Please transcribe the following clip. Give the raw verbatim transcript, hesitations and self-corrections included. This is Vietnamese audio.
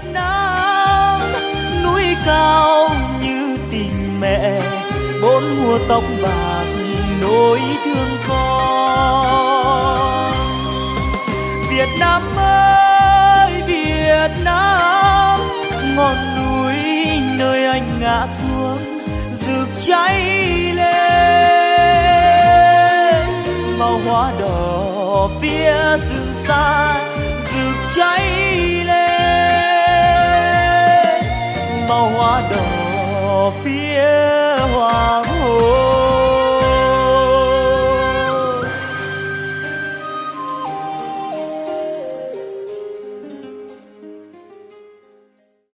Nam, núi cao như tình mẹ, bốn mùa tóc bạc nỗi thương con. Việt Nam ơi Việt Nam, ngọn núi nơi anh ngã xuống rực cháy lên, màu hoa đỏ phía rừng xa rực cháy lên, màu hoa đỏ phía